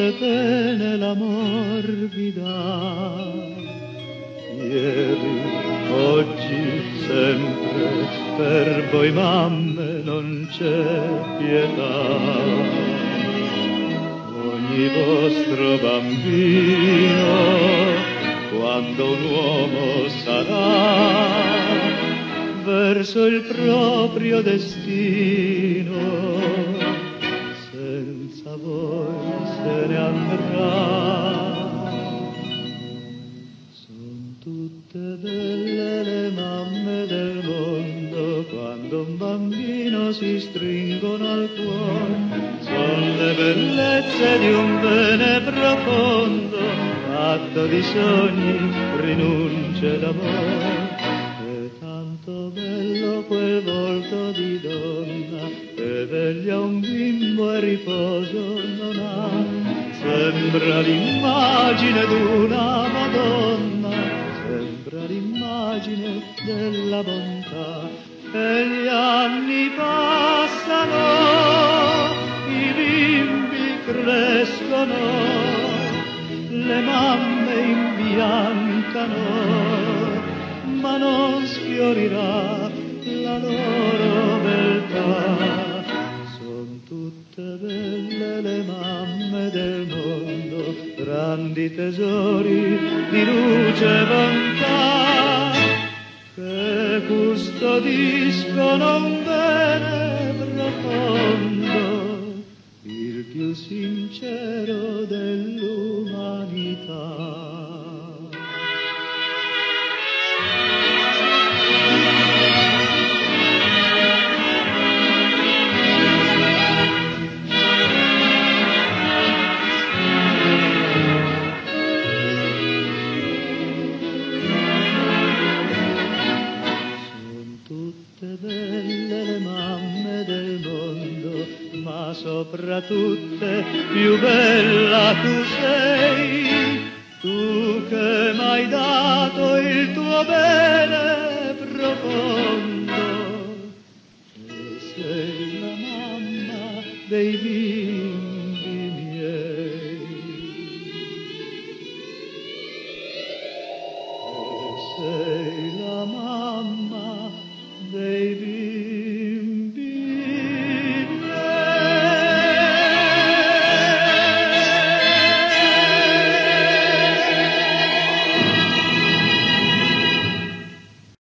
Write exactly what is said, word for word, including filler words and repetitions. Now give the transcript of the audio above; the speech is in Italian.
te bene la morbida. Ieri, oggi, sempre, per voi mamme non c'è pietà. Ogni vostro bambino, quando un uomo sarà, verso il proprio destino, senza voi se ne andrà. Son tutte belle le mamme del mondo, quando un bambino si stringono al cuore. Son le bellezze di un bene profondo, fatto di sogni, rinunce d'amore. È tanto bello quel volto di donna, che veglia un bimbo e riposo non ha. Sembra l'immagine d'una Madonna, sembra l'immagine della bontà. E gli anni passano, i bimbi crescono, le mamme imbiancano, ma non sfiorirà la loro beltà. Son tutte belle le mamme del mondo, grandi tesori di luce e bontà, che custodiscono un bene profondo, il più sincero dell'umanità. Belle le mamme del mondo, ma soprattutto più bella tu sei, tu che m'hai dato il tuo bene profondo, e sei la mamma dei bimbi miei. E sei la mamma